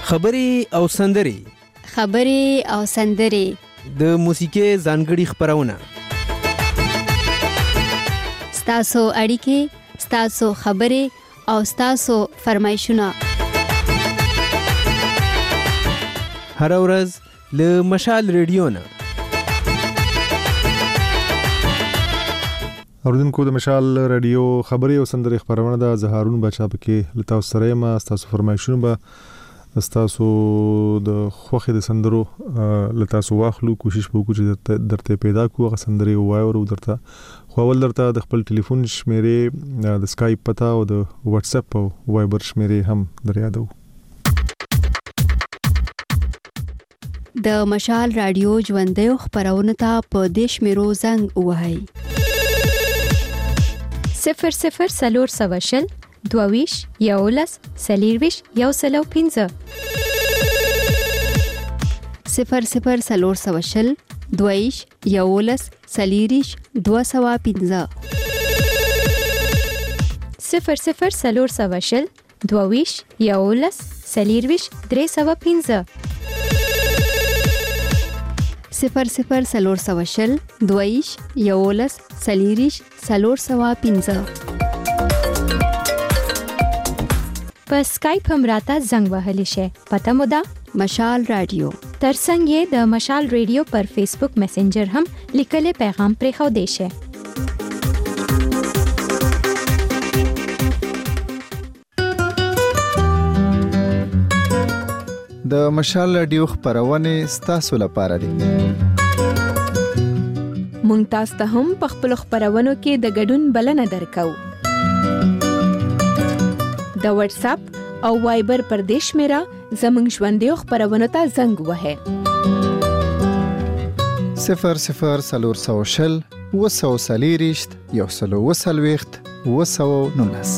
خبرې او سندرې د موسیقۍ ځانګړي خپرونه ستاسو اړیکې، ستاسو خبرې او ستاسو فرمایشونه هر ورځ له مشال ریډیو نه. اوریدونکو د مشال رادیو خبري او سندري خبرونه د زهارون بچا پکې لتا سره ما تاسو فرمایشونه به تاسو د خوخه د سندرو لتا سو واخلو کوشش وکړو چې درته پیدا کوو غ سندري وایو او درته خپل درته د خپل ټلیفون شمیرې د اسکایپ پتا او د واتس اپ او وایبر شمیرې هم دریادو. د مشال رادیو ژوندۍ خبرونه ته په دیش میرو زنګ وهاي 00 22 11 40 105 00 22 11 40 205 00 22 11 40 305 00 22 11 40 305 په اسکایپ هم راته زنګ وهلی شي. پته مو ده مشال رادیو. ترڅنګ یې د مشال رادیو پر فیسبوک میسنجر هم لیکلي پیغام پرېښو دی شي. د مشال رادیو خبرونه ستاسو لپاره دي. مونږ تاسو ته هم په خپل خبرونو کې د ګډون بلنه درکو. د واتس اپ او وایبر پر دیش میرا زمنګ ژوندۍ خبرونه ته زنګ وهه 00 240 119.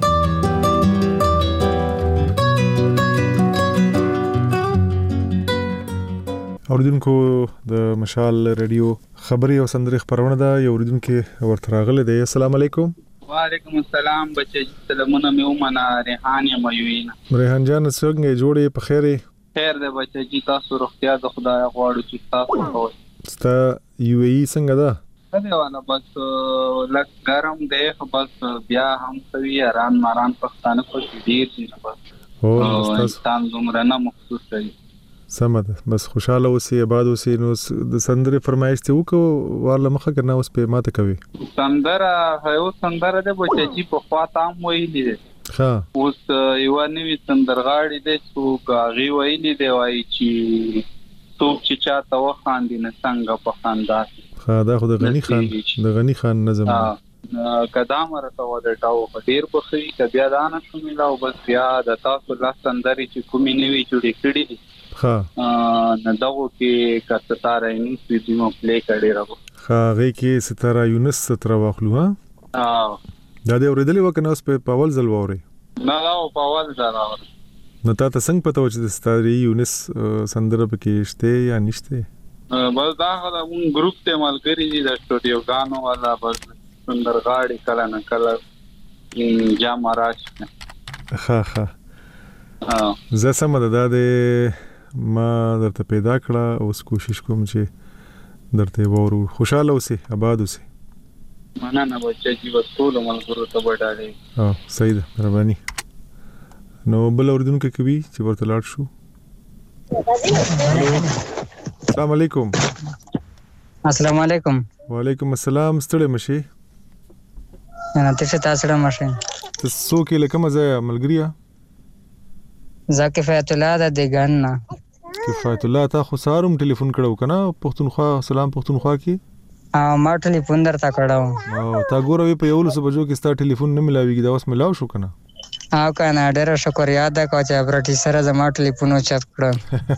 اوریدونکو د مشال رادیو خبري او سندري خبرونه ده. یو اوریدونکو ورته راغله دی. السلام علیکم. وعلیکم السلام بچي سلامونه مې ومنه. ریحان یم یوینا. ریحان جان څنګه جوړې په خیره؟ خیر دی بچي تاسو روغتیا د خدای غواړو چې تاسو وو. ستا یو ای څنګه ده؟ دا والا بس لږ ګرم دی خو بس بیا هم کوي آرام پښتانه کو ډیر دي بس. او تاسو دومره نه مخصوص دی. سمه ده. بس خوشاله اوسې آباد اوسې. نو د سندري فرمایش ته وکړو ورله مخه کنه اوس په ماته کوي. سندره ده بچي په خواته هم ویلې ده. ها اوس یو نوې سندرغاړي ده چې غاغي ویلې دی وایي چې څوک چې چاته وخاندي نه څنګه په خندا. ها دا خو د غنی خان نظم قدم ورته ودټاو په ډیر بخوي کبیا دانه شومیلاو بس بیا د تاسو لا سندري چې کومې نوې جوړې کړې دي ها نه دغه کې کستاره یونس دې مو پلی کړی راو. ها غي کې ستاره یونس ستاره واخلو. ها دا دې اوریدلې وکنه اوس په اول ځل ووري؟ نه په اول ځل ووري. نو تاسو څنګه پته و چې د ستاره یونس سندره پکې شته یا نشته؟ بس دا غوږ ګروپ ته ملګری دي د سټوډیو غانو والا بس سندرغاړي کله نه کله جام راځي. ها زه سم ده ما درته پیدا کړه. اوس کوشش کوم چې درته وورو. خوشاله اوسې آباد اوسې. مننه بچي چې وټول ملګرو ته وډاړي. صحیح ده مهرباني. نو بل اوریدونکو کوي چې ورته لاړ شو. السلام علیکم. السلام علیکم. وعلیکم السلام. ستړي مشي نه ته تاسو را مشه. تاسو کې لکه مزه ملګریا زکفایت الله د دګن نه. کفایت الله تا خو ساروم ټلیفون کړو کنه پښتونخوا. سلام پښتونخوا کې. ما ټلیفون درته کړو. او تا ګوروي په 11 بجو کې ستا ټلیفون نه ملاويږي. دا اوس ملاو شو کنه. کنه ډېر شکر یاد کا چې اپریټي سره زما ټلیفون چت کړم.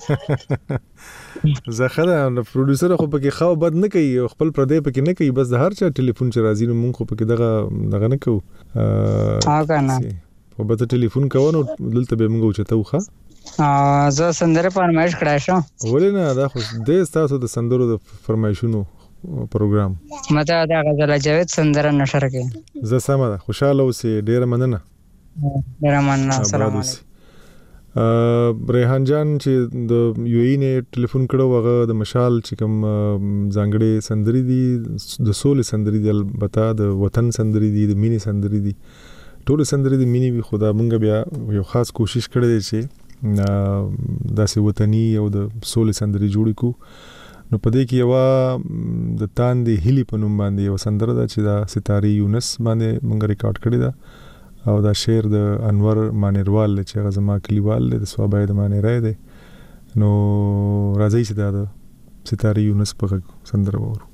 زخره پروډوسر خو پکې خو بد نه کوي خپل پردې پکې نه کوي. بس د هر چا ټلیفون چې راځي نو مونږ خو پکې دغه نه کوو. کنه په بده ټلیفون کوو دلته به مونږ چتو. ښه زه سندره فرمایش کړای شو. ولې نه دا خو د تاسو د سندرو د فرمایشونو پروګرام مته دا غزل جاوید سندره نشر کې. زه سمه ده. خوشاله اوسې. ډېر مننه. ډېر مننه. السلام علیکم. ریحان جان چې د یو ای نه ټلیفون کړو هغه د مشال چې کوم ځانګړي سندري دي د سولې سندري دي البته د وطن سندري دي د مینې سندري دي ټول سندري د مینې وي خدا مونږ بیا یو خاص کوشش کړی دی چې داسې وطني او د سولې سندري جوړ کو نو پدې کې یو د تاندې هلی په نوم باندې یو سندره ده چې دا ستاري یونس باندې مونږ ریکارډ کړی ده او دا شعر د انور مانیروال چې هغه زما کلیوال دی د صوابای د مانیرای دی نو راځي چې دا د ستاري یونس په سندره وورو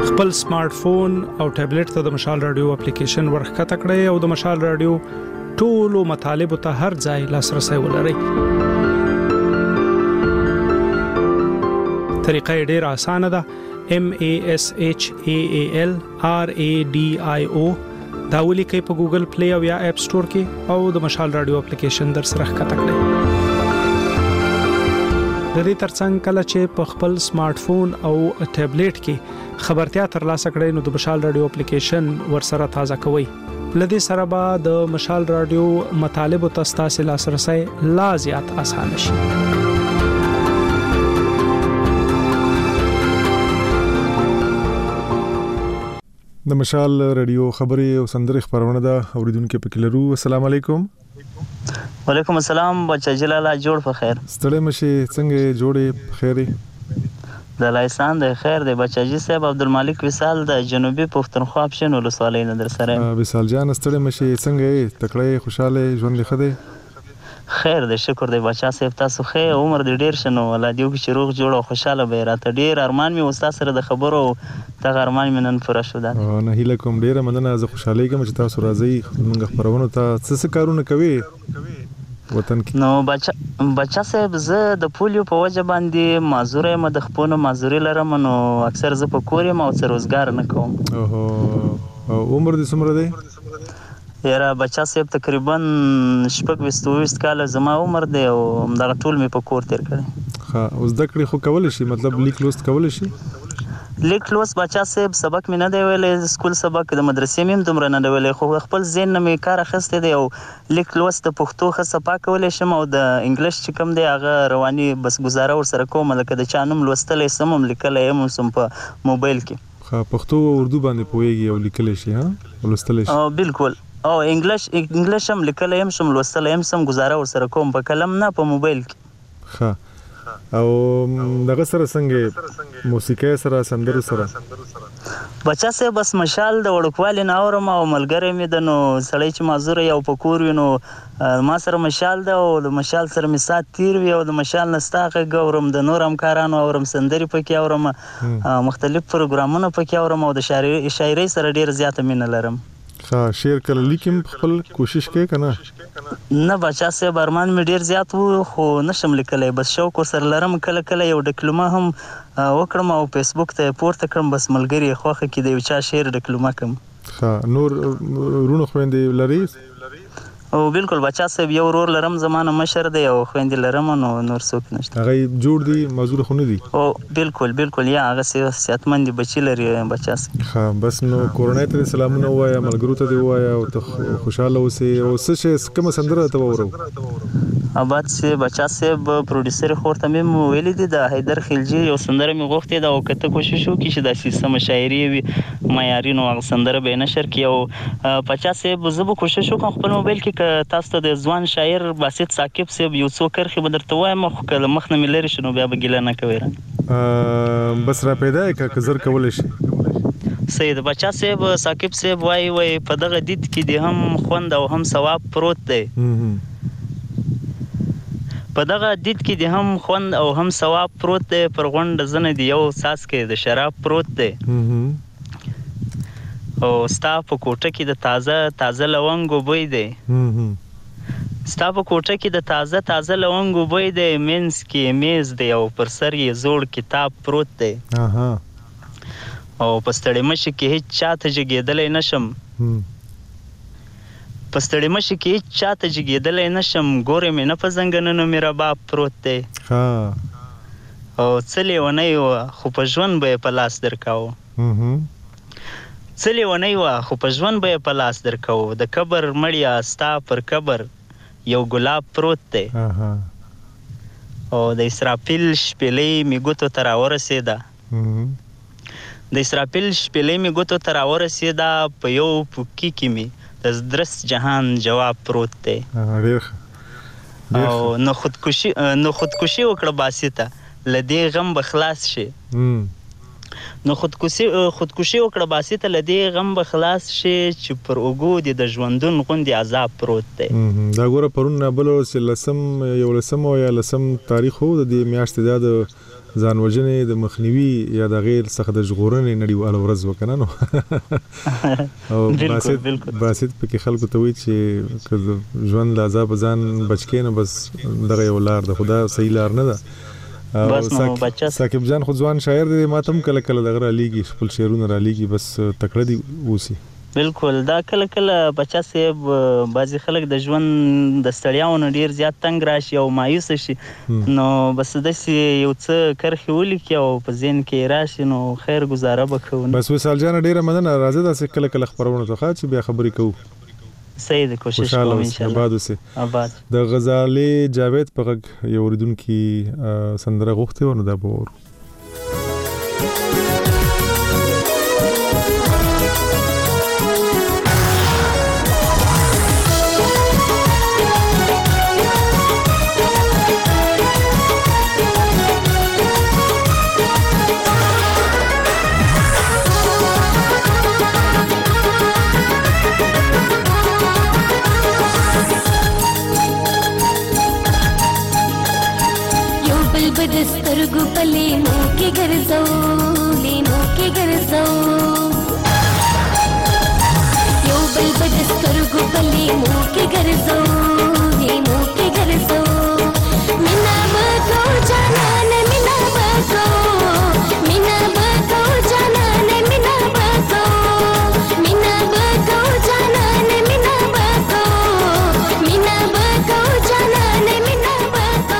خپل سمارټ فون او ټابلیټ ته د مشال رادیو اپلیکیشن ورخکته کړئ او د مشال رادیو ټولو مطالبه ته هر ځای لاسرسي ولرئ. طریقه ډیره اسانه ده. MASHALRADIO دا ولیکئ په ګوګل پلی او یا اپ سٹور کې او د مشال رادیو اپلیکیشن در سره ښکته کړئ. د دې ترڅنګ کله چې په خپل سمارټ فون او ټابلیټ کې خبرتیا ترلاسه کړئ نو د مشال رادیو اپلیکیشن ورسره تازه کوئ. لدې سره به د مشال رادیو مطالبه ته ستاسو لاسرسي لا زیات اسانه شي. د مشال رادیو خبري او سندري خبرونه ده اوریدونکو پکې لرو. السلام علیکم. وعلیکم السلام بچا جلاله جوړ په خیر. ستړي مشي څنګه جوړې خیرې؟ د لایسان د خیر د بچاجي صاحب عبدالمالک وصال د جنوبي پښتونخوا اپشن ولسوالۍ نه در سره. وصال جان ستړي مشي څنګه تکړه خوشاله ژوند لخده؟ خیر د شکر د بچا صاحب تاسو خیر عمر د ډیر شنو ولادیو کې روغ جوړ او خوشاله به راته ډیر ارمان می استاد سره د خبرو ته ارمان می نن پوره شو. دا نه هیله کوم ډیره مننه زه خوشاله کوم چې تاسو راځي موږ خبرونه ته څه کارونه کوي وطن کې. نو بچا صاحب زه د پولیو په وجه باندې معذور یم د خپل معذوري لرم نو اکثر زه په کور یم او څه روزګار نه کوم. عمر دې څومره دی؟ یاره بچا صاحب تقریبا 26 کال زما عمر دی او دا ټول می په کور تیر کړی. ها اوس د کړي خو کول شي مطلب لیک لوست کول شي؟ لیک لوست بچا صاحب سبق می نه دی ویلې سکول سبق د مدرسې مې دومره نه دی ویلې خو خپل ذهن نه می کار اخیسته دی او لیک لوست د پښتو خصه پاکولې شم او د انګلیش چې کوم دی هغه رواني بس گزاره ور سره کوم لکه د چانم لوستلې سمم لیکلې هم سم په موبایل کې. ها پښتو او اردو باندې پوهیږي او لیکلې شي ها لوستلې شي؟ بالکل او انګلیش هم لیکلې هم سم لوستلې هم سم گزاره ور سره کوم په قلم نه په موبایل کې. ها او دغه سره څنګه موسیقي سره سندرو سره بچا سه بس مشال د وړکوالي نه اورم او ملګری مې د نو سړی چې معذور یو په کور وینو ما سره مشال ده او د مشال سره می سات تیر وی او د مشال نستاغه ګورم د نور همکارانو اورم سندري پکې اورم مختلف پروګرامونه پکې اورم او د شاعري سره ډیر زیات مینه لرم. ها شعر کله لیکم خپل کوشش کې کنه؟ نه بچا سه برمان مې ډیر زیات وو خو نشم لیکلای بس شوق سره لرم کله کله یو ډیپلوما هم وکړم او فیسبوک ته پورته کړم بس ملګری خوخه کې د یو چا شعر ډیپلوما کوم. ها نور رونو خويندې لري؟ او بالکل بچا صاحب یو ورور لرم زمانه مشر دی او خويندې لرم نو نور څوک نشته. هغه جوړ دي معذور خو نه دي؟ او بالکل یا هغه صحتمند بچی لري بچا صاحب. ها بس نو کورونای ته سلامونه وایا ملګرو ته دی وایا او ته خوشاله اوسې او څه کوم سندره ته وورو؟ اباد سه بچا صاحب پروډوسر خورته مې ویلې دي د حیدر خلجی یو سندره مې غوښتې دا او کته کوشش وکړي چې د سیستم شاعري وي معیاري نو سندره به نشر کی او بچا صاحب زه به کوشش وکم خپل موبایل کې تاسو ته د ځوان شاعر باسط ثاقب صاحب یو څو کرخي بدرته وایم خو کله مخ نه ملري شنو بیا به ګیله نه کوي بس را پیدا که زر کول شي. سید بچا صاحب ثاقب صاحب وای په دغه دید کې د هم خوند او هم ثواب پروت دی. په دغه دید کې د هم خوند او هم ثواب پروت دی پر غونډه زنه دی یو ساس کې د شراب پروت دی او ستا په کوټه کې د تازه لونګو بوی دی. ستا په کوټه کې د تازه لونګو بوی دی مینس کې میز دی او پر سر یې زوړ کتاب پروت دی او په ستړي مشي کې هیڅ چاته جګېدلی نشم ګورې مې نه په زنګنونو مې رباب پروت دی او څه لیونی وه خو په ژوند به یې په لاس درکاو د قبر مړیا ستا پر قبر یو ګلاب پروت دی او د اسرافیل شپېلۍ مې ګوتو ته راورسېده په یو پوکي کې مې د درس جهان جواب پروت دی او نو خودکشي وکړه باسطه له دې غم به خلاص شي چې پر اوږو دې د ژوندون غوندې عذاب پروت دی. دا ګوره پرون بل 11 او 10 تاریخ وو د دې میاشتې د ځان وژنې د مخنیوي یا د غیر څخه د ژغورنې نړیواله ورځ وکنه نو او باسط پکې خلکو ته وایي چې ژوند له عذاب ځان بچ کې نه بس دغه یو لار ده خدا صحیح لار نه ده بس نو بچا ساکب جان خو ځوان شاعر دی ماتم کله کله دغه را لیږي خپل شعرونه را لیږي بس تکړه دی اوسي بالکل دا کله کله بچا صاحب بعضی خلک د ژوند د ستړیاونو ډیر زیات تنگ راشي او مایوس شي نو بس داسې یو څه کرښې ولیکي او په ذهن کې راشي نو خیر گزاره به کوو بس وصال جان ډیره مننه راځه داسې کله کله خبرونه ته چې بیا خبرې کوو صحیح ده کوشش کوم ان شاء الله آباد د غزالی جاوید په غږ یو اوریدونکي سندره غوښتې و نو دا به ورو سترګو په لینو کې ګرځو یو بل په سترګو په لینو کې ګرځو مینا بکو جانان مینا بکو جانان مینا بکو جانان مینا بکو جانان مینا بکو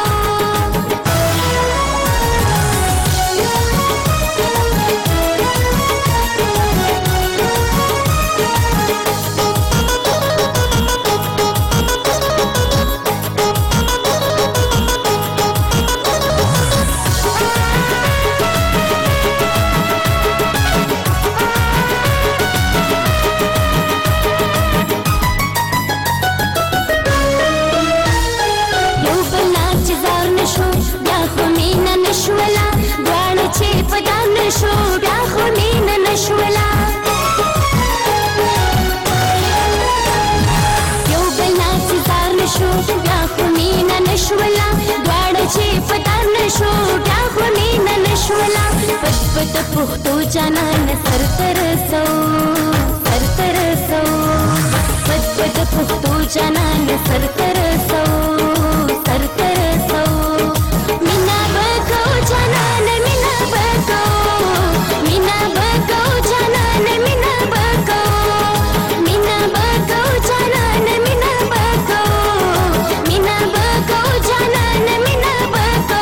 پت پختو جانان سر ترسو پت پختو جانان سر ترسو مینا بکو جانان مینا بکو جانان مینا بکو جانان مینا بکو جانان مینا بکو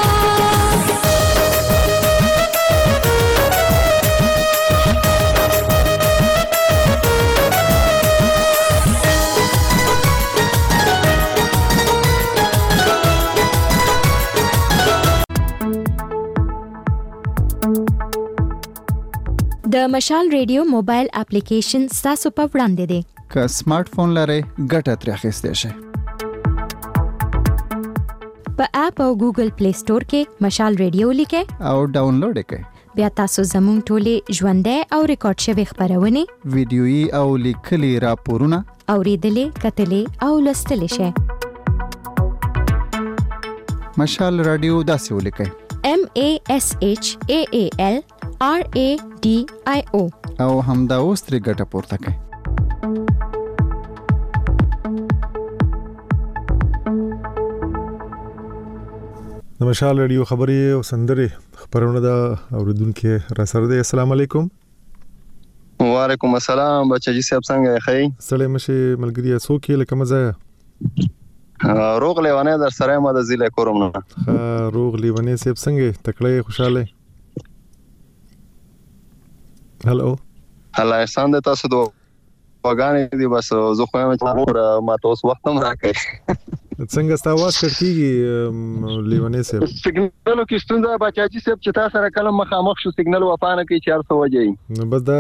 د مشال ریډیو موبایل اپلیکیشن تاسو په وړاندې دی که سمارټ فون لرئ ګټه ترې اخیستی شئ په اپ او ګوګل پلی سٹور کې مشال ریډیو لیکئ او ډاونلوډ یې کړئ بیا تاسو زموږ ټولې ژوندۍ او ریکارډ شوې خبرونه ویډیويي او لیکلي راپورونه اوریدلې کتلې او لوستلې شئ مشال رادیو داسې ولیکئ MASHAALRADIO او همدا اوس ترې ګټه پورته کړئ د مشال رادیو خبري او سندري خبرونه دا اوریدونکو را سره دي السلام علیکم وعلیکم السلام بچی صاحب څنګه ښه سلام مشه ملګری څوک لکه مزه روغ لیوانه در سره ما د ضلع کوم نه روغ لیوانه صاحب څنګه تکړه خوشاله هالو الله احسان د تاسو دوه وګانې دي بس زه خو ما تاسو وخت هم راکړئ څنګه ستاسو आवाज کټکیږي لیوانه صاحب سیګنالو کې ستونزه بچاچی صاحب چې تاسو سره کلم مخامخ شو سیګنال وپانه کې 400 وځي بس دا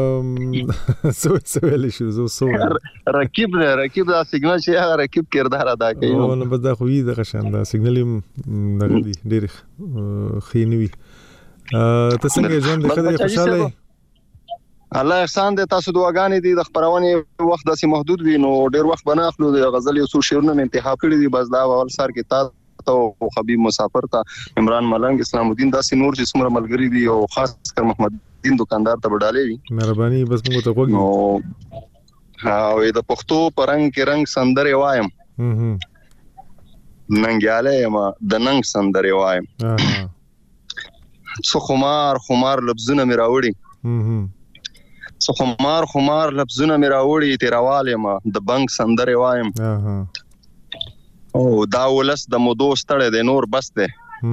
سوال شو زو رکیب دا سیګنال چې هغه رکیب کردار ادا کوي نو بس دا خو دې غشان دا سیګنال دغه دی ډېر خینوي ته څنګه ژوند دې خوشاله الله احسان دې تاسو دعاګانې دي د خبرونه وخت داسې محدود وي نو ډېر وخت بناخلو د غزل یو څو شعرونه انتخاب کړی دي بس دا اول سر کې ته او حبیب مسافر ته عمران ملنګ اسلام الدین داسې نور چې څومره ملګری دي او خاص کر محمد الدین دکاندار ته وډالې وي مهرباني بس موږ ته وګورئ او د پښتو پرنګ کې رنگ سندره وایم ننګیاله ما د ننګ سندره وایم څو خمار لفظونه مې راوړي څو خمار لفظونه مې راوړي تیرواله ما د بنګ سندره وایم او دا ولس د مودو ستړی دی نور بس دی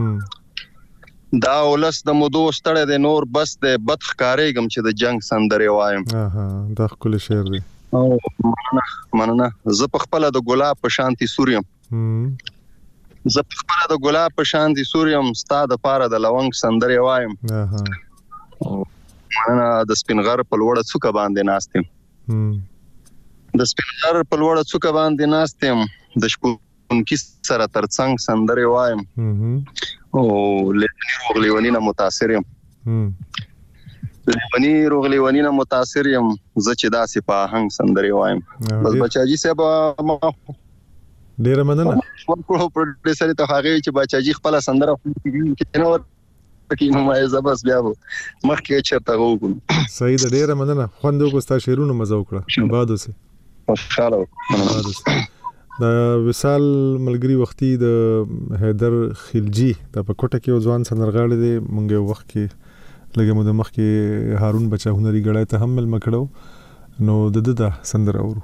دا ولس د مودو ستړی دی نور بس دی بد ښکارېږم چې د جنگ سندره وایم دا ښکلی شعر دی او مننه زه په خپله د ګلاب په شانتي سوریم زه په خپله د ګلاب په شانتي سوریم ستا د پاره د لونګ سندره وایم مننه د سپینغر په لوړه څوکه باندې ناست یم د سپینغر په لوړه څوکه باندې ناست یم د شپونکي سره ترڅنګ سندره وایم او لیونی نه متاثر یم لیونی نه متاثر یم زه چې داسې په آهنګ سندره وایم بس بچاجي صاحب ډیره مننه پروډوسر ته هغه چې بچاجي خپل سندره کینو کې نو ما زبس بیا مخکې چرته وګورم صحیح ده ډیره مننه خوند وکړه شیرونو مزه وکړه بعد اوسه خوشاله د وصال ملګری وختي د حیدر خلجی د پکوټه کې ځوان سندرغاړي دی مونږه وخت کې لګه مو د مخ کې هارون بچا هنري غړای ته هم مل مکړو نو د سندر اورو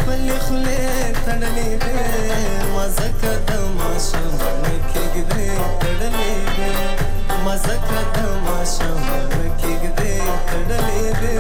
خپل خله تړلې دې مزکه د ماشوم کېږدې تړلې دې مزکه د ماشوم کېږدې تړلې دې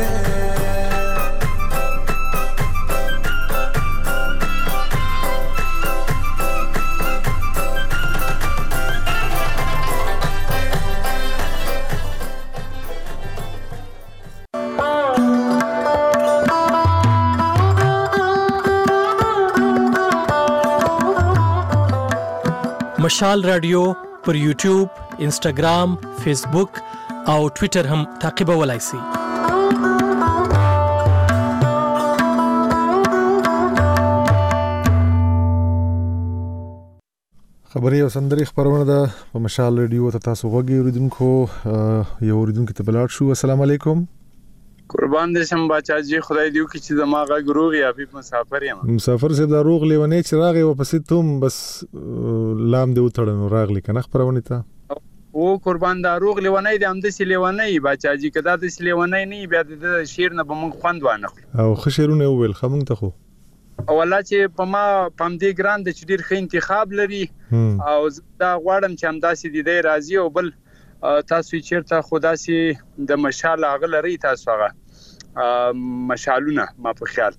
مشال رادیو پر یوټیوب، انسټاګرام، فیسبوک او ټوئیټر هم تعقیبولای شئ. خبري او سندري خبرونه ده په مشال رادیو ته تاسو غوږی اوریدونکو یو اوریدونکو ته بلاد شو. السلام علیکم. قربان دې شم باچا جی، خدای دې وکړي چې زما غږ روغ یا په مسافر یم. مسافر سي دا روغ لیونې چې راغی او پسې توم بس لام دې وتړنو راغلی کنه خبرونه ته او قربان دا روغ لیونې دې هم د سلیونې باچا جی، کدا د سلیونې نه بیا د شیر نه به مونږ خوند وانه او خشیرونه ویل خمون ته خو او الله چې په ما پم دې ګران د چډیر خې انتخاب لري او دا غواړم چې هم داسې دې دی راضي او بل تاسو چیرته خدا سي د مشال هغه لري تاسو هغه مشالونه ما په خیال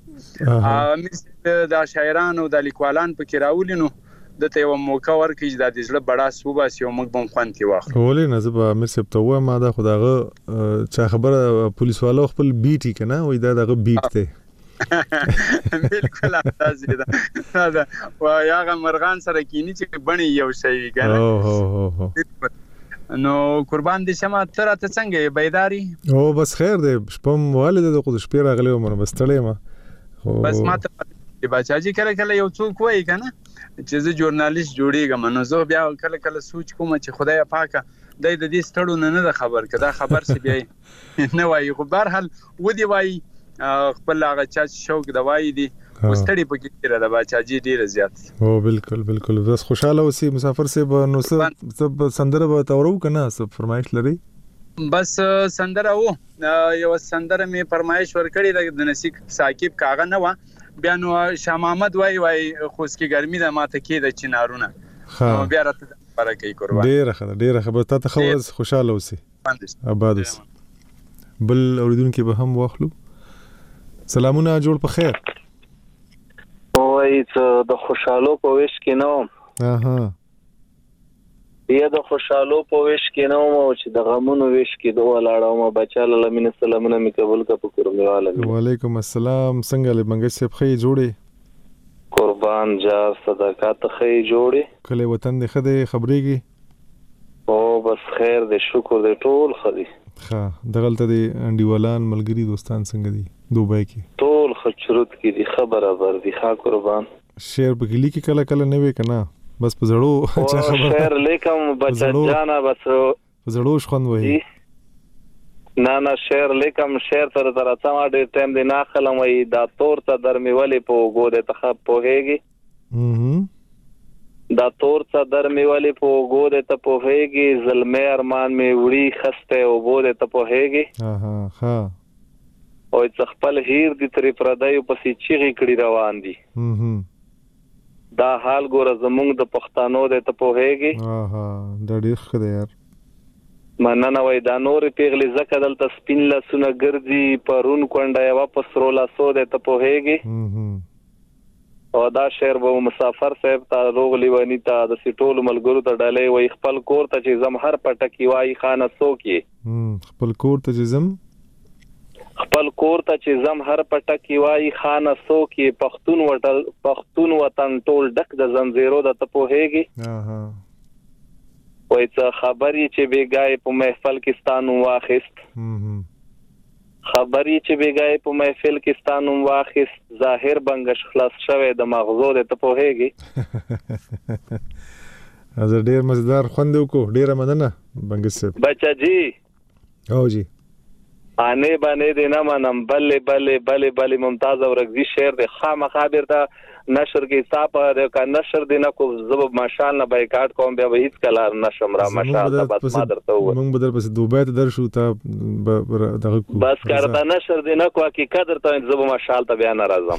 د شاعرانو د لیکوالان په کې راولینو د ته یو موقع ورکړي د دې زړه بڑا صوبه سی او موږ بم خوان کې واخلو. ولې نه زه به امیر صاحب ته وایم دا خداغه چا خبره پولیس والو خپل بیټي کنه وای دا دغه بیټ ته بالکل تاسو دا و یاغه مرغان سره کینی چې بڼي یو شی کنه نو قربان دي شمه تر ته څنګه بیداری او بس خیر دی شپم والد د خود شپې راغلی و بس تړې ما بس ما ته بچا جی کله کله یو څوک وای کنه چې زه ژورنالیست جوړیږم نو زه بیا کله کله سوچ کوم چې خدای پاکه د دې ستړو نه خبر کده خبر سی بیا نه وای خو بهر حال ودی وای خپل هغه چا شوق د وای دی مستړی پکې را د باچا جی ډیر زیات او بالکل بالکل بس خوشاله اوسې مسافر سے نو سب سندره به تورو کنه سب فرمایش لري بس سندره وو یو سندره می فرمایش ورکړی د نصیب ثاقب کاغه نه و بیا نو شاه محمد وای خوسکی ګرمي د ماته کې د چنارونه نو بیا راته برکې قربان ډیر خبر ته خبر خوشاله اوسې آباد اوسې بل اوریدونکو به هم واخلو. سلامونه جوړ په خیر. وای څه د خوشالو په وش کې نو یا د خوشالو په وش کې نو چې د غمونو وش کې دوه لاړو ما بچاله لمن سلامونه می قبول کا په کورمواله. وعلیکم السلام. څنګه له منګ صاحب خې جوړې قربان جار صدقات خې جوړې کله وطن دې خدای خبرېږي او بس خیر دې شکر دې ټول خدي ها دغلته دې انډیوالان ملګری دوستان څنګه دي دوبای کې ټول خچرت کې دي خبره بر دي ښا قربان شعر په کلی کې کله کله نه وې کنه بس په زړو چا خبره شعر لیکم بچا جانا بس په زړو شخوند وې نه شعر لیکم شعر تر سما ډېر ټایم دی نه خلم وې دا تور ته درمي ولې په وګو د تخ په هيږي دا تور ته درمي ولې په وګو د ته په هيږي ظلمه ارمان می وړي خسته او بو د ته په هيږي ها او څ خپل هیر دي تر پردای په سي چیغي کړي روان دي دا حال ګور زمونږ د پښتانو د ته په هيږي دا ډیر ښه دی یار مننه وای دا نور پیغلی زکه دلته سپین لسونه ګرځي پرون کونډه واپس رولا سو د ته په هيږي او دا شعر به مسافر صاحب ته روغلی ونی ته د سټول ملګرو ته ډالې وای خپل کور ته چې زم هر پټکی وای خانه سو کې خپل کور ته چې زم خپل کور ته چې زم هر پټکی وای خانه سو کې پښتون وطن ټول ډک د زنجیرو د ته په هيږي وای څه خبرې چې بیګای په محفل کې ستانو واخست خبرې چې بیګای په محفل کې ستانو واخست ظاهر بنگش خلاص شوه د مغزو د ته په هيږي از ډیر مزدار خوند وکړو ډیر مننه بنگش صاحب بچا جی او جی انه باندې دینا منم بله ممتاز او رغزي شعر د خامخا بیرته نشر کې صاحب د نشر دینا کو زب ماشال نه بایکاټ کوم بیا هیڅ کلا نشم را ماشال بس ما درته و موږ بدل پس دوبه ته درشو ته دغه بس کارته نشر دینا کو حقیقت درته زب ماشال ته بیا ناراضم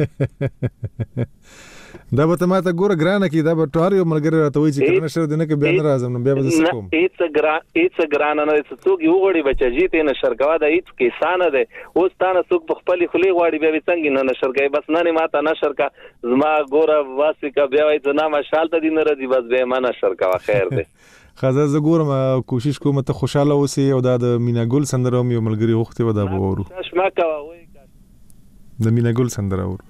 دا به ته ماته ګوره ګرانه کې دا به ټار یو ملګری راته وایي چې کنه نشر دینه کې بیا نه راځم نو بیا به زه کوم هیڅ ګرانه نه څوک یو غړي بچی ته نشر کوا دا هیڅ کیسانه ده اوس تانه څوک په خپل خلی غواړي بیا څنګه نه نشر کوي بس نه ماته نشر کا زما ګوره واسي کا بیا وایي ته نه مشال ته دین راځي بس به ما نشر کا خیر ده خزه زه ګورم کوشش کوم ته خوشاله اوسې او دا د مینا ګل سندره یو ملګری وخته ودا به ورو شما کا وای د مینا ګل سندره ورو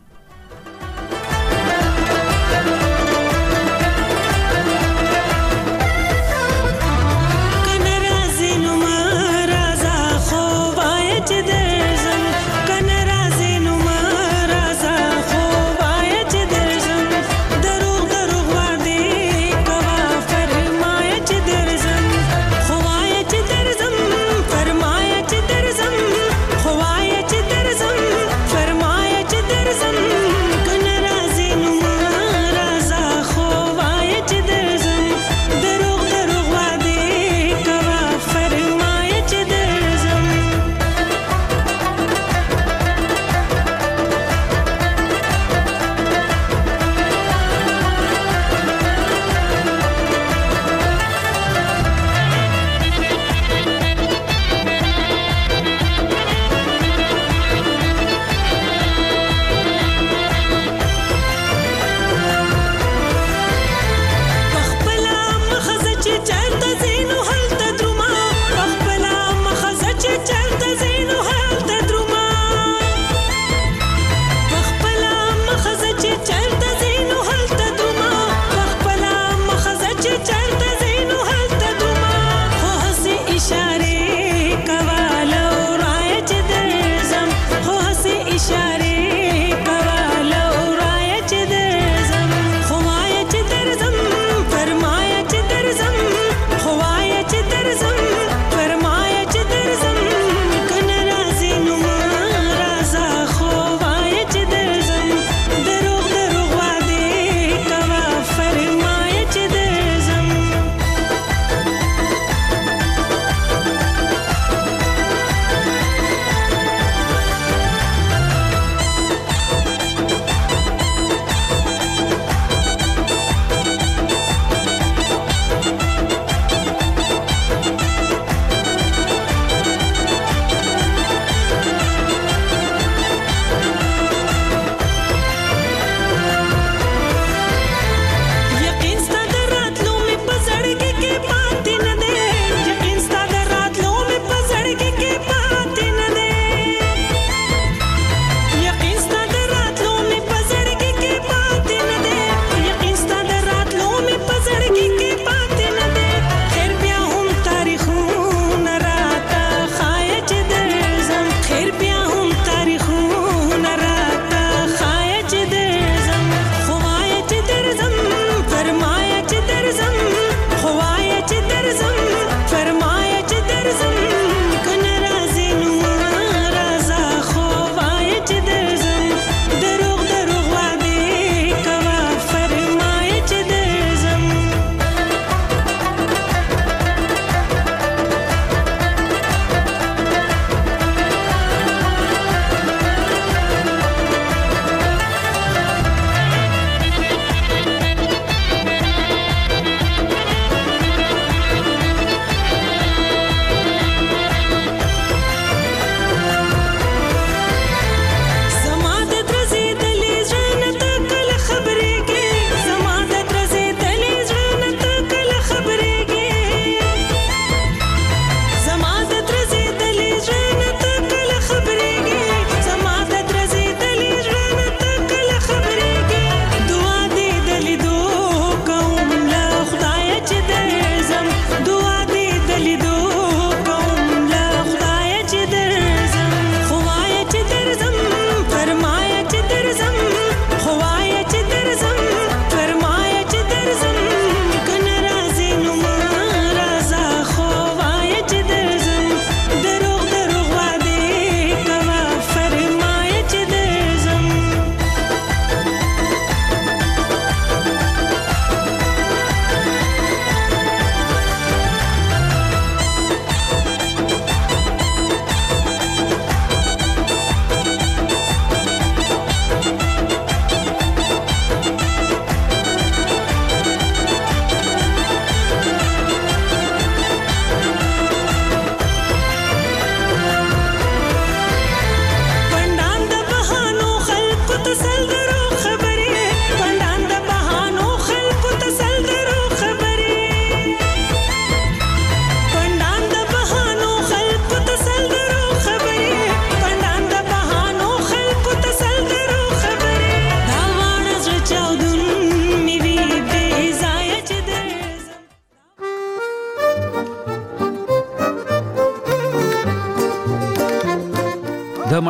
فرمایه چې درځم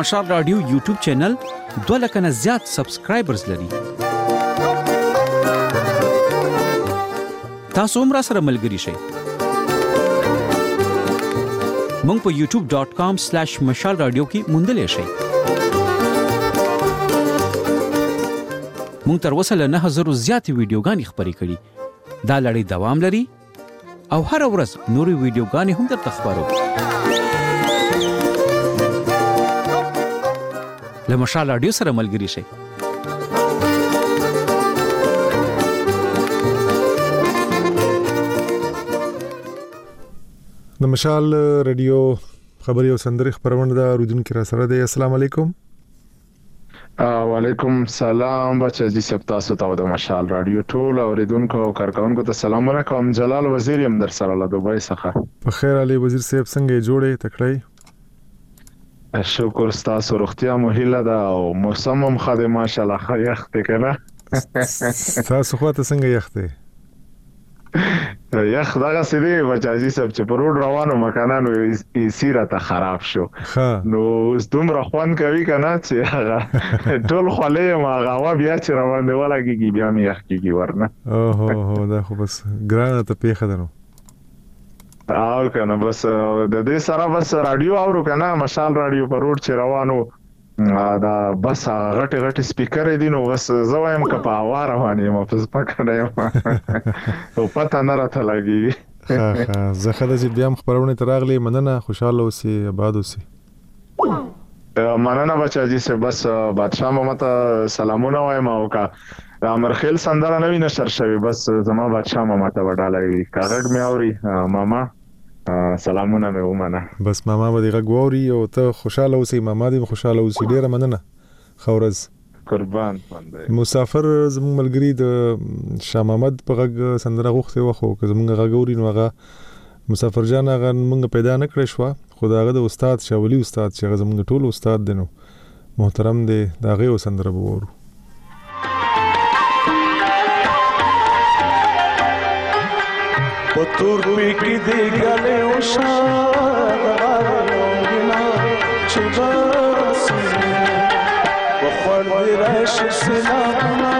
مشال رادیو یوټیوب چینل 2 لک نه زیات سبسکرایبرز لري. تاسو هم را سره ملګري شئ. مونږ په youtube.com/مشال رادیو کې موندلې شئ. مونږ تر اوسه له 9000 زیاتې ویډیوګانې خپرې کړي. دا لړۍ دوام لري او هر ورځ نورې ویډیوګانې هم درته خپرو. له مشال رادیو سره ملګري شئ. د مشال رادیو خبري او سندري خبرونه دا رودونکو را سره دی. السلام علیکم. وعلیکم السلام بچا جی سب تاسو ته د مشال رادیو ټول اوریدونکو او کارکونکو ته سلامونه کوم. جلال وزیر يم در سره له دوبۍ څخه. په خیر علي وزیر صاحب څنګه جوړې تکړه؟ شکر تاسو روغتیا مو هیله ده او موسم هم خدای ماشاءالله ښه یخ دی کنه. تاسو خو ته څنګه یخ دی؟ یخ دغه سړي بچاجي سب چې په روډ روانو مکانانو یې سیره ته خراب شو. نو اوس دومره خوان کوي کنه چې هغه ټول خولې ما غوا بیا چې روان دی ولګي بیا مې یخ کیږي ورنه. اوه دا خو بس ګرانه ته پیښه ده نو. او کنه بس د دې سره بس رادیو اورو کنه مشال رادیو په روډ چې روانو دا بس غټي سپیکر دي نو بس زوایم ک په هوا روانې ما په سپکه نه یم او پته نه راته لګي. زه خدای چې بیا خبرونه تراغلي مننه خوشاله اوسې آباد اوسې. مننه بچاجي سه بس بادشاہ محمد سلامونه وایم او کا امرخیل سندره نوی نشر شوی بس زما بادشاہ محمد وډالای کاغړ مې اوري ماما سلامونه مې ومنه. بس ماما به دغه غووري او ته خوشاله اوسې ماما دې خوشاله اوسې. ډیره مننه خورز قربان باندې. مسافر زموږ ملګری د شاه محمد په غږ سندره غوښته وخو که زموږ غووري نو هغه مسافر جان هغه موږ پیدا نه کړی شو. خداغه د استاد شاولی استاد چې هغه زموږ ټول استاد دی نو محترم دی دا غو سندره وورو. پتور پی دی گلے وشاغنا چباسي وخوړ رش سلامنا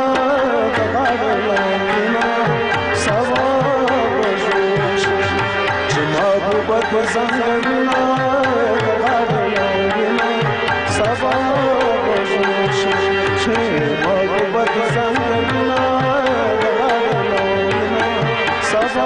غړلنا سوا بجوش جما بوبت زنګنا غړلنا سوا بجوش جما بوبت زنګنا غړلنا سوا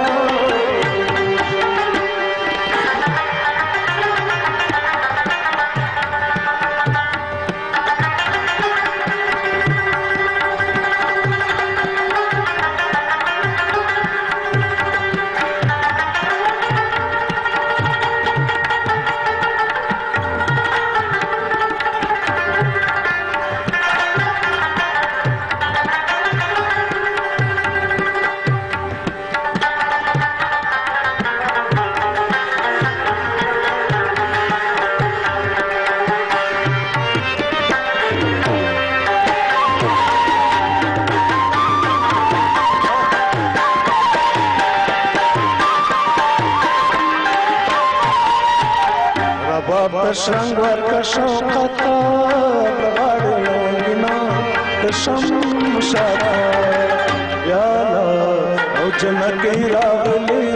شرنګ ورکا شوقتا بغړلونا کشم شارا یا او جنت راغلی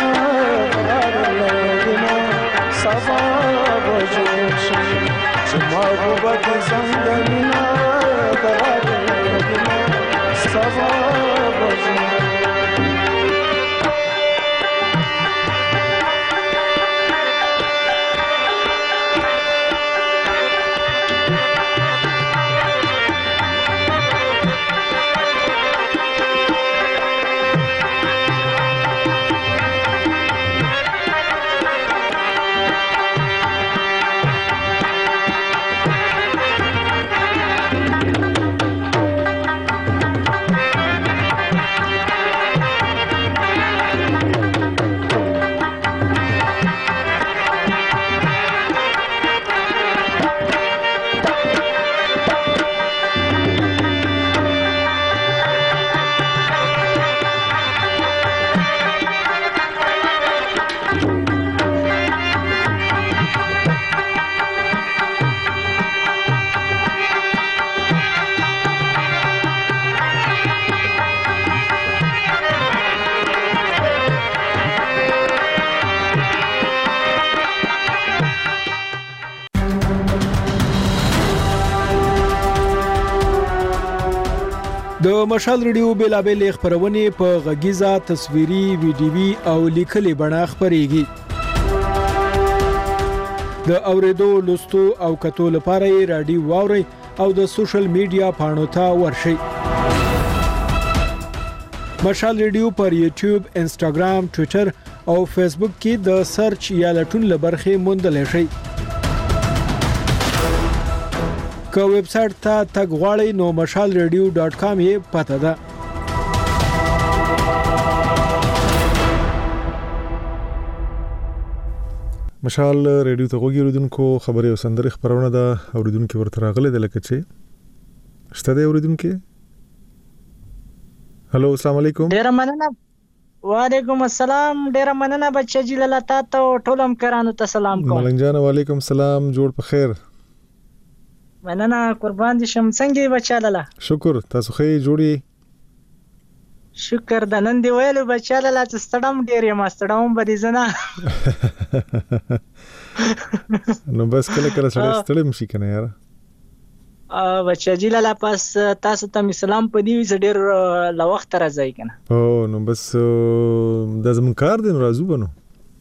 بغړلونا سوا بجوش جما وبد زنګنا بغړلونا سوا بجوش د مشال ریډیو بیلابل خبرونه په غږیزه تصویري ویډیوي او لیکلي بڼه خبريږي د اوریدو لوستو او کتو لپاره رادیو واوري او د سوشل میډیا پاڼو ته ورشي مشال ریډیو پر یوټیوب انسټاګرام ټوئیټر او فیسبوک کې د سرچ یا لټون لبرخه موندل شي که ویب سټ ته تګ غواړئ نو mashalradio.com یې پته ده مشال ریډیو ته غوږی اوریدونکو خبري او سندري خبرونه ده اوریدونکو ورته راغله د لکه چې شته دی اوریدونکو هالو السلام علیکم ډیر مننه وعلیکم السلام ډیر مننه بچی جلاله تاسو ټولم کرانو ته سلام کوم ملنګ جان وعلیکم السلام جوړ په خیر مننه قربان دي شم څنګه بچاله شکر تاسو خې جوړی شکر د نن دی ویلو بچاله چې ستړم ډیر یم ستړم بده زنه نو بس کله کله ستړم شي کنه یار بچا جلاله پس تاسو ته سلام پدی ډیر لا وخت راځي کنه او نو بس د زمون کار دی راځو بنو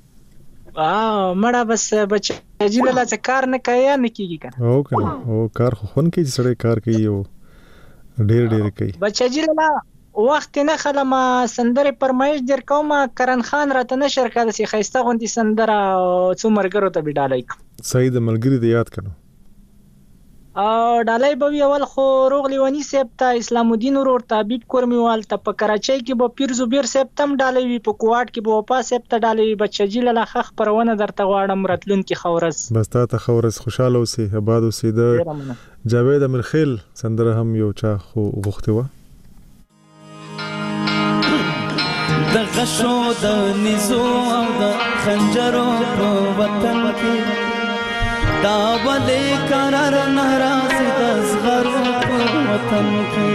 مړه بس بچا جلاله څه کار نه کوي نه کیږي کنه او کنه او کار خو خون کې سړی کار کوي او ډیر کوي بچا جلاله وخت نه خلما سندره پرمایش در کومه کرن خان راته نشر کړه سي خيسته غوندي سندره څو مرګرو ته بډالای صحیح د ملګری د یاد کړو ډالای به اول خو روغ لیونی سیب ته اسلام الدین ورور تابید کورمیوال ته په کراچۍ کې به پیر زبیر سیب تم ډالای وی په کوټ کې به وپا سیب ته ډالای بچی له خخ پرونه درته غواړم راتلون کې خورس بس ته خورس خوشاله اوسې آباد اوسې د جاوید امرخیل سندره هم یو چا خو غوښته و د غشو د نزو او د خنجرو په وطن کې دا ولې قرار ناراض د زغرو په وطن کې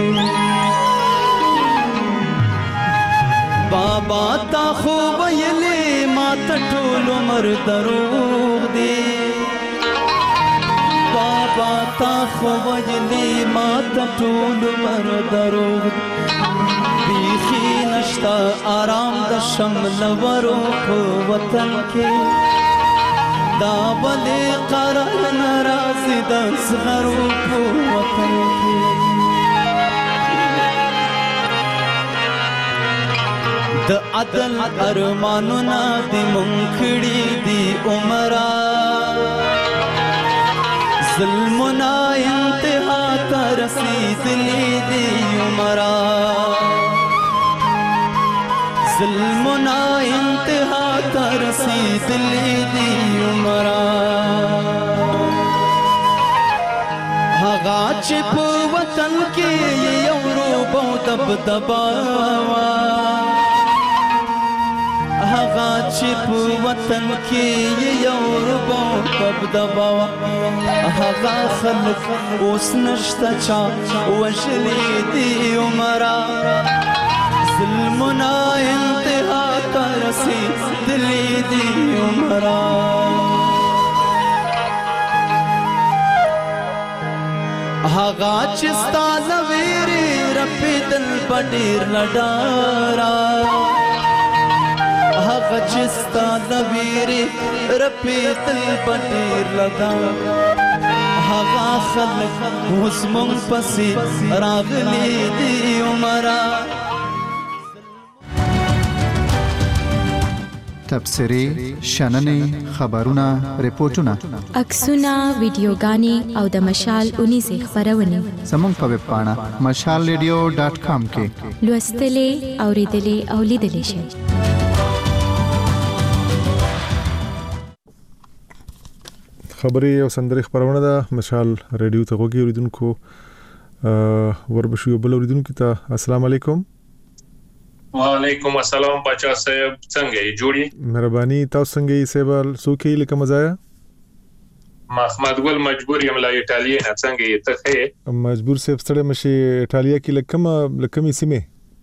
بابا تا خو ویلې ما ته ټول عمر دروغ دی بابا تا خو ویلې ما ته ټول عمر دروغ بیخی نشتا آرام د شمل ورو په وطن کې دا بلې قرار ناراض د زغرو په وطن کې د عدل ارمانونه دې منکړي دي عمره ظلمونه انتها ته رسېدلي دي عمره ظلمنا انتها ترسیدلی دی عمرا هغه چې په وطن کې یو روب او دبدبا هغه چې په وطن کې یو روب او دبدبا هغه خلک اوس نشته چا وشلی دی عمرا ظلمنا انتها ترسی دلی دی عمرا هغه چې ستا لویری رپی دل پډیر لډارا هغه چې ستا لویری رپی دل پډیر لډارا هغه خلک اوس مونږ پسې راغلي دی عمرا تبصرې شننې خبرونه ریپورتونه عکسونه ویډیوګانې او د مشال اونیزې خبرونه زموږ په ویب پاڼه mashalradio.com کې لوستلې اوریدلې او لیدلې شئ خبري او سندري خبرونه ده مشال ریډیو ته غوږی اوریدونکو وربشو بل اوریدونکو ته السلام علیکم وعلیکم السلام بچا صاحب څنګه یې جوړی مهرباني تاسو څنګه یې سیبل سوکې لکه مزایا محمد ګل مجبور یم لا ایتالیا نه څنګه یې ته مجبور سیب ستړي مشي ایتالیا کې لکمې سیمه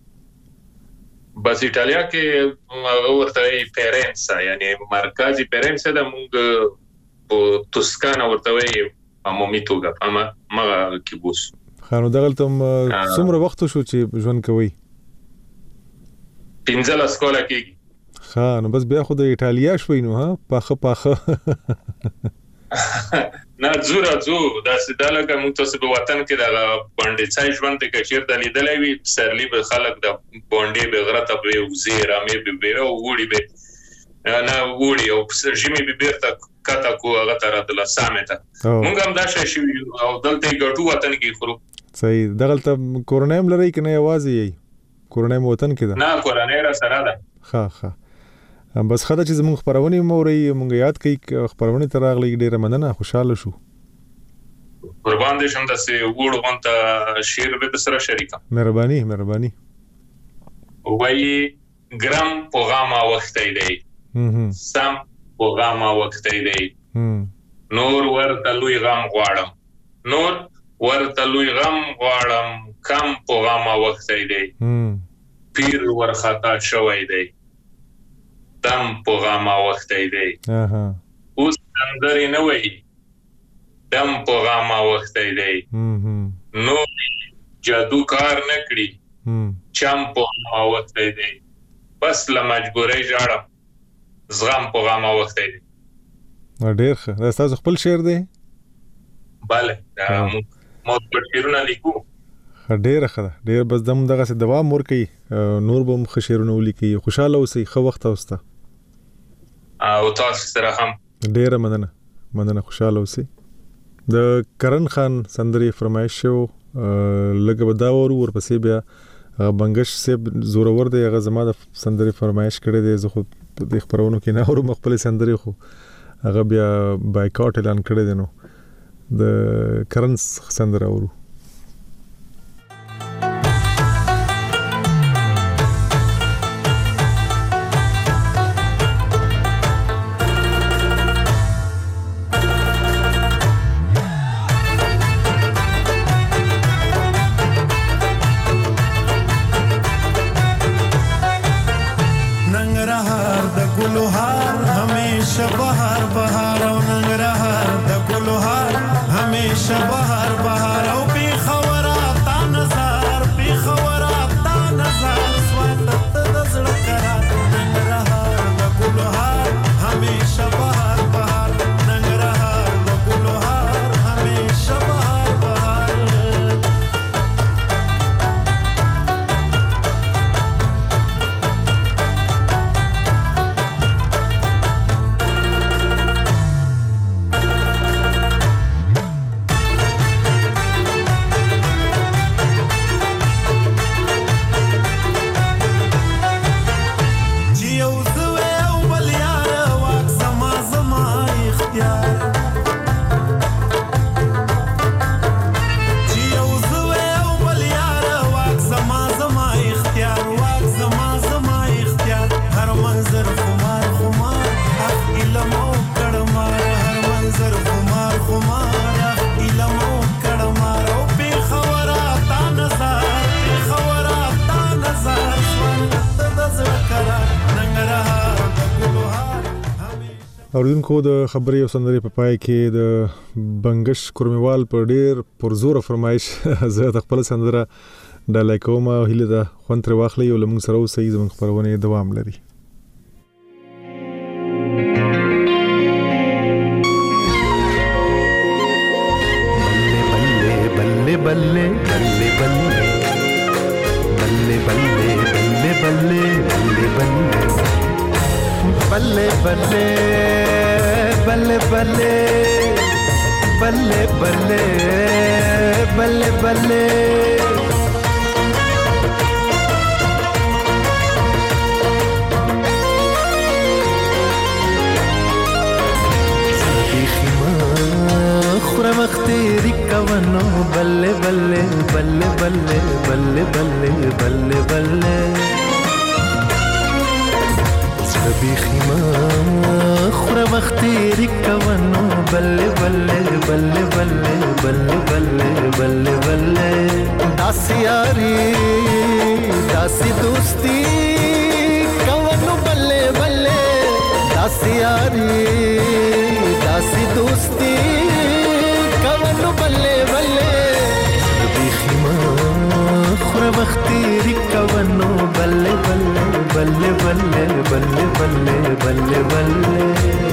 بس ایتالیا کې ورته پیرنسا یعنی مرکزی پیرنسا د مونږ په توسکانا ورته وي عمومي توګه اما کې بوس خانو دغلته څومره وخت شو چې ژوند کوي 15 سکولا کېږي نو بس بیا خو د ایټالیا شوي نو ها پاخه نه زورا دا سدالګه موږ تاسو په وطن کې د باندې ځای ژوند کې چیرته لیدلې وي سرلی به خلک د باندې به غرته به وزیر امې به وړي به نه وړي او ژمي به بیرته کاته کو هغه تر د لسامته موږ هم دا شي او دلته ګټو وطن کې خورو صحیح دغلته کورونایم لري کنه یوازې یي کورونایم وطن کې ده نه کورونای را سره ده ښه بس خدای چې زموږ خبرونه موري مونږ یاد کړئ خبرونه تر اغلی ډیره مننه خوشاله شو قربان دې شم د سه وړو غونته شیر به سره شریکه مهرباني وای ګرام پوغاما وخت دی سم پوغاما وخت دی نور ورته لوی غم غواړم کم پوغاما وخت دی پیر ورخطا شوی دی دم پوغاما وخت دی اوس اندرې نه وای دم پوغاما وخت دی نو جادو کار نکړي چم پوغاما وخت دی بس لا مجبورې جاړم زغم پوغاما وخت دی ډېر ښه دا تاسو خپل شعر دی bale مو په شعرونه لیکو ډېر ښه بس دم دغه څه دوام ورکي نور به مخ شعرونه ولیکي خوشاله اوسئ خو وخت اوسته او تاسو سره هم ډېر مننه خوشاله اوسئ د کرن خان سندري فرمایش شو لګه بداور ورپسې بیا بنگش سیب زورور دی هغه زما د سندري فرمایش کړی دی زه خو د خبرونو کې نه اورم خپل سندري خو هغه بیا بایکاټ اعلان کړی دی نو د کرن سندره اورو اوریدونکو د خبرې او سندرې په پای کې د بنگش کورمیوال په ډېر پرزور فرمایش زه خپل سندره ډالای کوم او هیله ده خوند تر واخلئ او لمون سره اوسئ زموږ خبرونه دوام لري बल्ले बल्ले बल्ले बल्ले बल्ले बल्ले बल्ले बल्ले बल्ले बल्ले बल्ले बल्ले बल्ले बल्ले बल्ले बल्ले خورا مختیری کوانو بلے بلے بلے بلے بلے بلے بلے بلے سبی خیما خورا مختیری کوانو بلے بلے بلے بلے بلے بلے بلے بلے داسی یاری داسی دوستی کوانو بلے بلے داسی یاری داسی دوستی کوانو بلے بلے سبی دومره وخت تیری کوونو بلې بلې بلې بلې بلې بلې بلې بلې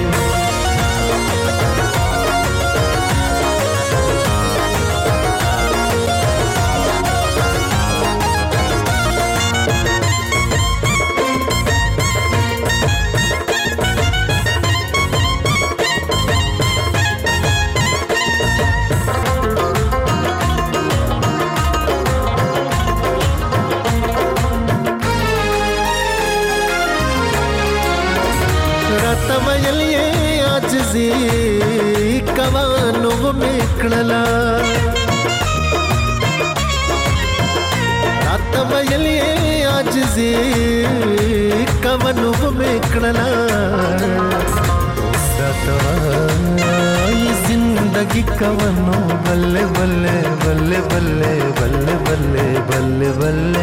کوانو میکړلا رات ویلې عاجزي کوانو میکړلا ساتوي زندگی کوانو بلې بلې بلې بلې بلې بلې بلې بلې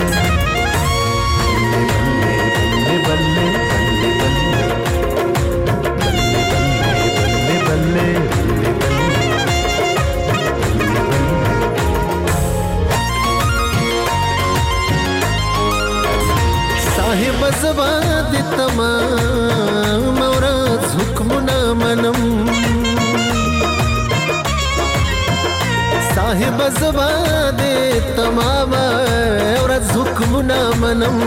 زباد تمام اورات حکمنا منم صاحب زباد تمام اورات حکمنا منم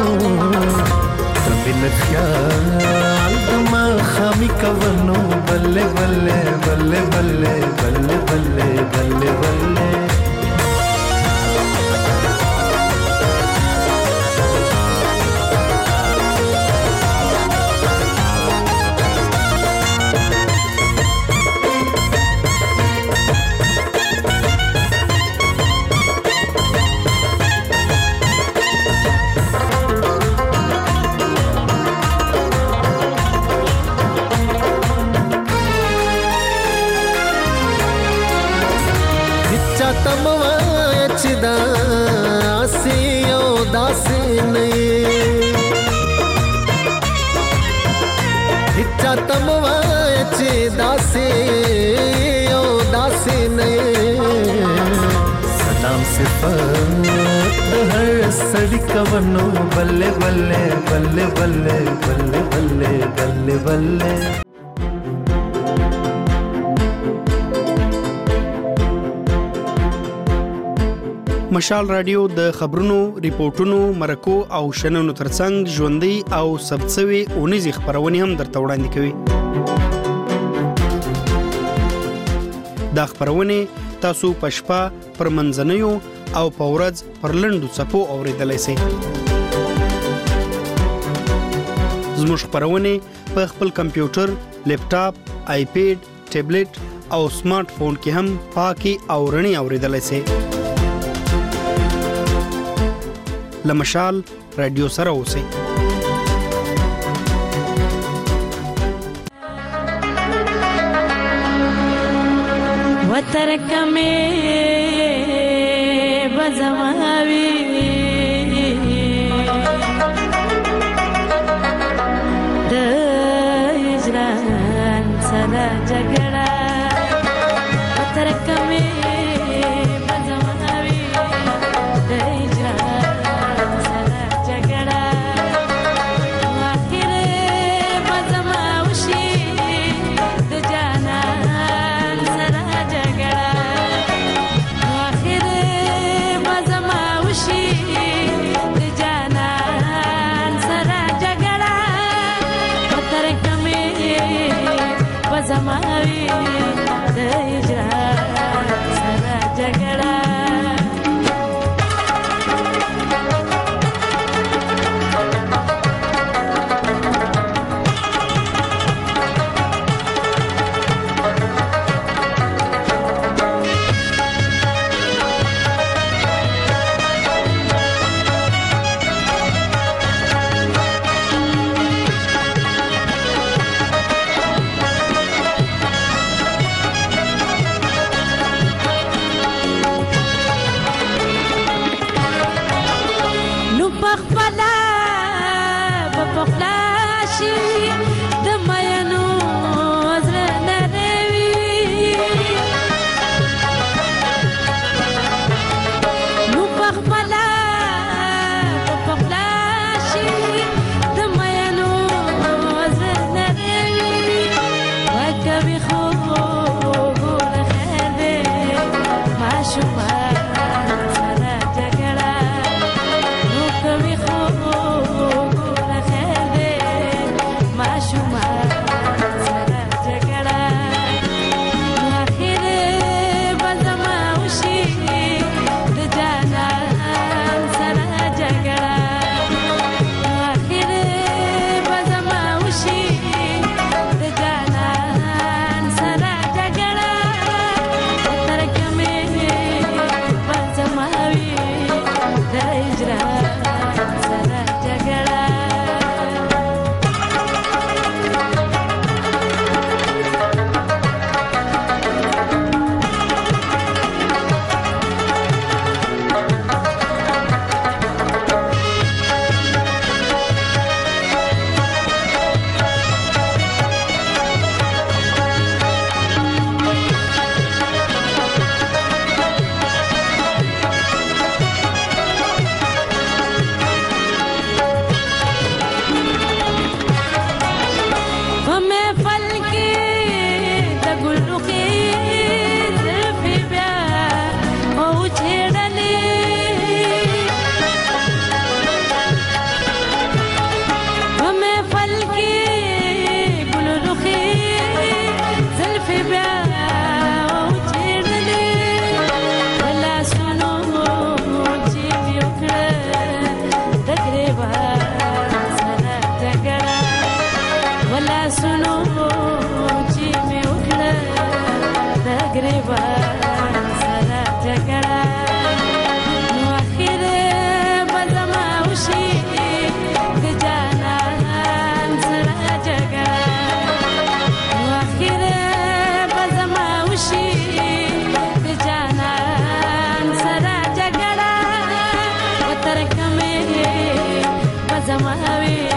تبل خیال دما خامی کوونو بلې بلې بلې بلې بلې بلې بلې بلې सलाम सिफत हर सड़ी कवनो बल्ले बल्ले बल्ले बल्ले बल्ले बल्ले बल्ले बल्ले مشال رادیو د خبرونو، ریپورتونو، مرکو او شننو ترڅنګ ژوندۍ او ثبتسوي اونیزې خبرونه هم درته وړاندې کوي. دا خبرونه تاسو په شپه پر منځنیو او په ورځ پر لنډو څپو اوریدلای شئ. زموږ خبرونه په خپل کمپیوټر، لیپټاپ، آیپیډ، ټابلیټ او سمارټ فون کې هم پاکي او رڼي اوریدلای شئ. لمشال رادیو سره اوسئ. وترک میں بزماوی د اجران سره جګړه وترک میں زما وي